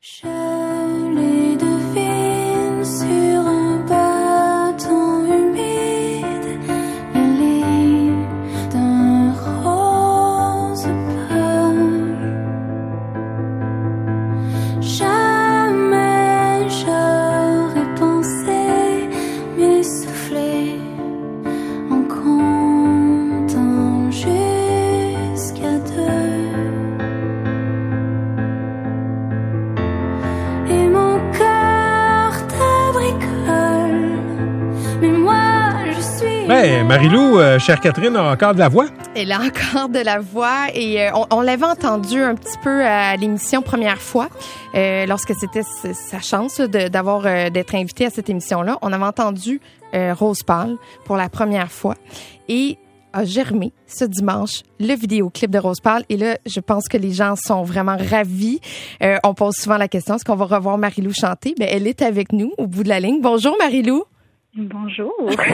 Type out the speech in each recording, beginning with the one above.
Je les devine sur un bâton humide, les lignes d'un rose pâle. Jamais j'aurais pensé m'essouffler en comptant jusqu'à 2. Et mon cœur t'abricole, mais moi je suis... Ben, Marie-Lou, chère Catherine, a encore de la voix? Elle a encore de la voix et on l'avait entendu un petit peu à l'émission première fois, lorsque c'était sa chance d'être invitée à cette émission-là. On avait entendu Rose Pâle pour la première fois et a germé ce dimanche le vidéoclip de Rose Pâle. Et là, je pense que les gens sont vraiment ravis. On pose souvent la question, est-ce qu'on va revoir Marie-Lou chanter? Ben, elle est avec nous au bout de la ligne. Bonjour Marie-Lou. Bonjour.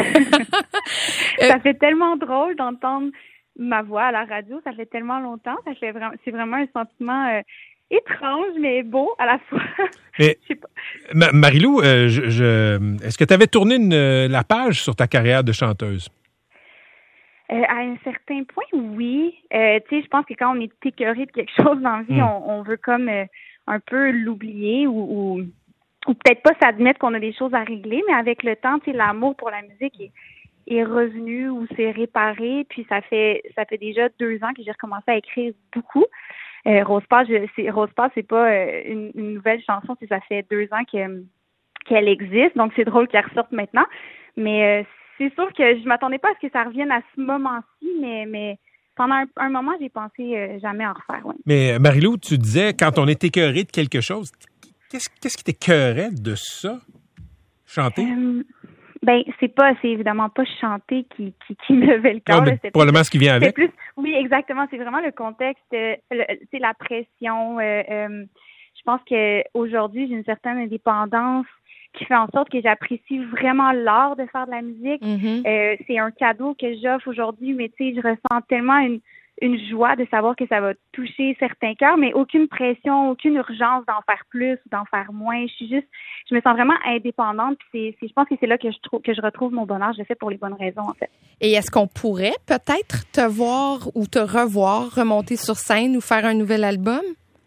Ça fait tellement drôle d'entendre ma voix à la radio. Ça fait tellement longtemps. C'est vraiment un sentiment étrange, mais beau à la fois. Mais, Marie-Lou, est-ce que tu avais tourné la page sur ta carrière de chanteuse? À un certain point, oui. Tu sais, je pense que quand on est écœuré de quelque chose dans la vie, on veut comme un peu l'oublier ou peut-être pas s'admettre qu'on a des choses à régler, mais avec le temps, tu sais, l'amour pour la musique est revenu ou s'est réparé. Puis ça fait déjà 2 ans que j'ai recommencé à écrire beaucoup. Rose Pâle, c'est pas une nouvelle chanson, ça fait 2 ans qu'elle existe, donc c'est drôle qu'elle ressorte maintenant. Mais c'est sûr que je m'attendais pas à ce que ça revienne à ce moment-ci, mais pendant un moment, j'ai pensé jamais en refaire. Ouais. Mais Marie-Lou, tu disais, quand on est écœuré de quelque chose, qu'est-ce qui t'écœurait de ça? Chanter? Ben, c'est évidemment pas chanter qui me levait le cœur. C'est probablement ce qui vient avec. Oui, exactement. C'est vraiment le contexte, c'est la pression. Je pense qu'aujourd'hui, j'ai une certaine indépendance qui fait en sorte que j'apprécie vraiment l'art de faire de la musique. Mm-hmm. C'est un cadeau que j'offre aujourd'hui, mais tu sais, je ressens tellement une joie de savoir que ça va toucher certains cœurs, mais aucune pression, aucune urgence d'en faire plus ou d'en faire moins. Je me sens vraiment indépendante. Puis je pense que c'est là que je retrouve mon bonheur. Je le fais pour les bonnes raisons, en fait. Et est-ce qu'on pourrait peut-être te voir ou te revoir remonter sur scène ou faire un nouvel album?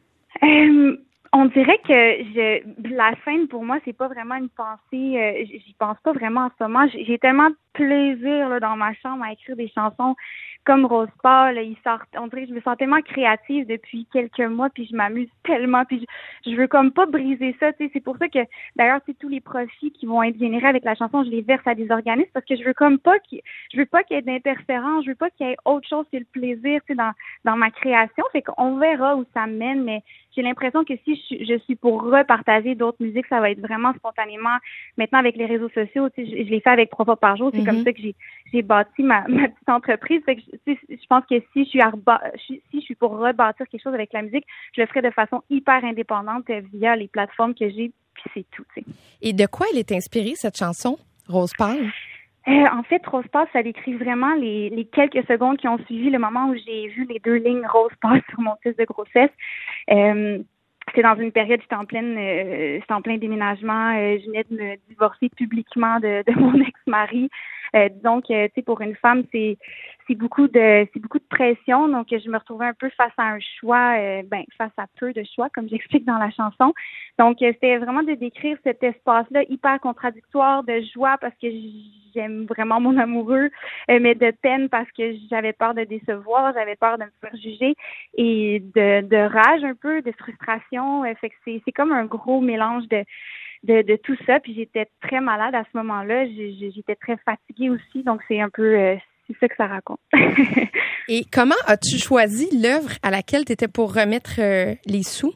On dirait que la scène, pour moi, c'est pas vraiment une pensée. J'y pense pas vraiment en ce moment. J'ai tellement de plaisir là, dans ma chambre à écrire des chansons comme Rose Pâle. On dirait que je me sens tellement créative depuis quelques mois, puis je m'amuse tellement, puis je veux comme pas briser ça. Tu sais, c'est pour ça que d'ailleurs, c'est tous les profits qui vont être générés avec la chanson, je les verse à des organismes parce que je veux pas qu'il y ait d'interférence, je veux pas qu'il y ait autre chose que le plaisir, tu sais, dans ma création. Fait qu'on verra où ça mène, mais j'ai l'impression que si je suis pour repartager d'autres musiques, ça va être vraiment spontanément. Maintenant, avec les réseaux sociaux, tu sais, je l'ai fait avec 3 fois par jour. C'est comme ça que j'ai bâti ma petite entreprise. Fait que je pense que si je suis pour rebâtir quelque chose avec la musique, je le ferai de façon hyper indépendante via les plateformes que j'ai, puis c'est tout, tu sais. Et de quoi elle est inspirée, cette chanson, Rose Pâle? En fait, Rose Pâle, ça décrit vraiment les quelques secondes qui ont suivi le moment où j'ai vu les 2 lignes Rose Pâle sur mon test de grossesse. C'est dans une période, j'étais en plein déménagement. Je venais de me divorcer publiquement de mon ex-mari. Donc, tu sais, pour une femme, c'est beaucoup de pression. Donc, je me retrouvais un peu face à un choix, face à peu de choix, comme j'explique dans la chanson. Donc, c'était vraiment de décrire cet espace-là hyper contradictoire de joie parce que j'aime vraiment mon amoureux, mais de peine parce que j'avais peur de décevoir, j'avais peur de me faire juger et de rage un peu, de frustration. Fait que c'est comme un gros mélange de tout ça. Puis j'étais très malade à ce moment-là. J'étais très fatiguée aussi. Donc, c'est un peu... c'est ça que ça raconte. Et comment as-tu choisi l'œuvre à laquelle tu étais pour remettre les sous?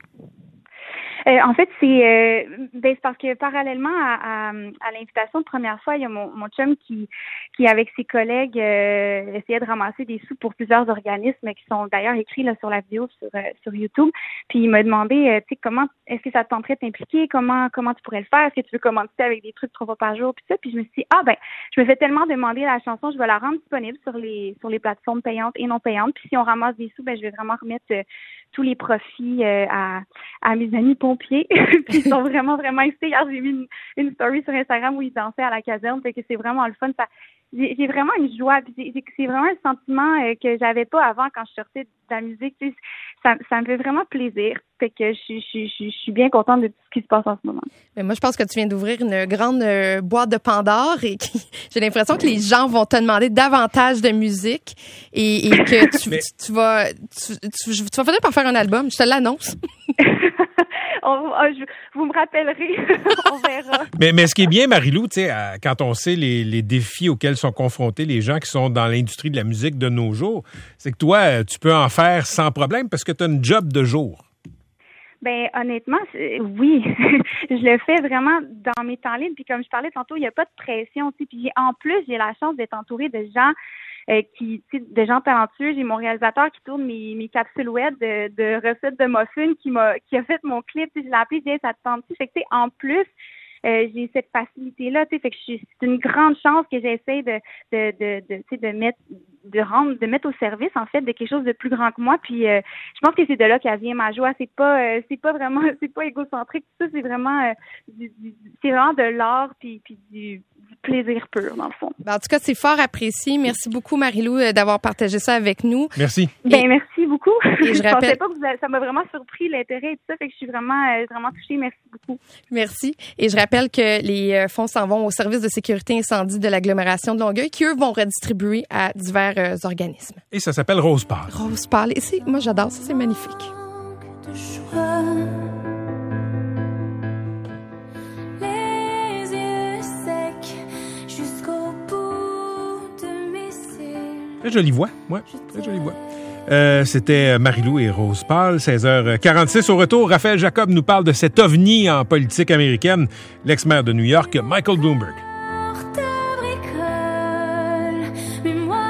En fait, c'est parce que parallèlement à l'invitation de première fois, il y a mon chum qui avec ses collègues essayait de ramasser des sous pour plusieurs organismes qui sont d'ailleurs écrits là sur la vidéo sur YouTube. Puis il m'a demandé, tu sais, comment est-ce que ça te tenterait de t'impliquer, comment tu pourrais le faire, est-ce que tu veux commencer avec des trucs 3 fois par jour, puis ça. Puis je me suis dit, je me fais tellement demander la chanson, je vais la rendre disponible sur les plateformes payantes et non payantes. Puis si on ramasse des sous, je vais vraiment remettre tous les profits à mes amis pompiers. Puis ils sont vraiment, vraiment excités. Hier, j'ai vu une story sur Instagram où ils dansaient à la caserne. Fait que c'est vraiment le fun. J'ai vraiment une joie. Puis c'est vraiment un sentiment que j'avais pas avant quand je sortais de la musique. Tu sais, ça me fait vraiment plaisir. Fait que je suis bien contente de tout ce qui se passe en ce moment. Mais moi, je pense que tu viens d'ouvrir une grande boîte de Pandore et j'ai l'impression que les gens vont te demander davantage de musique et que tu vas finir par faire un album. Je te l'annonce. Vous me rappellerez. On verra. Mais ce qui est bien, Marie-Lou, tu sais, quand on sait les défis auxquels sont confrontés les gens qui sont dans l'industrie de la musique de nos jours, c'est que toi, tu peux en faire sans problème parce que tu as une job de jour. Ben honnêtement, oui, je le fais vraiment dans mes temps libres. Puis comme je parlais tantôt, il n'y a pas de pression. Tu sais. Puis en plus, j'ai la chance d'être entourée de gens de gens talentueux. J'ai mon réalisateur qui tourne mes capsules web de recettes de muffins qui a fait mon clip. Tu sais, je l'ai appelé, je dis, ça te tente-tu? Fait que tu sais, en plus, j'ai cette facilité-là, tu sais, fait que c'est une grande chance que j'essaie de mettre au service, en fait, de quelque chose de plus grand que moi. Puis, je pense que c'est de là qu'elle vient ma joie. C'est pas vraiment, c'est pas égocentrique. Tout ça, c'est vraiment, c'est vraiment de l'art puis du plaisir pur, dans le fond. Ben, en tout cas, c'est fort apprécié. Merci beaucoup, Marie-Lou, d'avoir partagé ça avec nous. Merci. Merci beaucoup. Et je pensais pas que ça m'a vraiment surpris, l'intérêt et tout ça, fait que je suis vraiment touchée. Merci beaucoup. Merci. Et je rappelle que les fonds s'en vont au service de sécurité incendie de l'agglomération de Longueuil, qui, eux, vont redistribuer à divers organismes. Et ça s'appelle Rose Pâle. Rose Pâle. Et moi, j'adore ça. C'est magnifique. De choix. Les yeux secs jusqu'au bout de mes cils. Très jolie voix, ouais, très jolie voix. C'était Marie-Lou et Rose Pâle, 16h46. Au retour, Raphaël Jacob nous parle de cet ovni en politique américaine, l'ex-maire de New York, Michael Bloomberg. Ta bricole, mais moi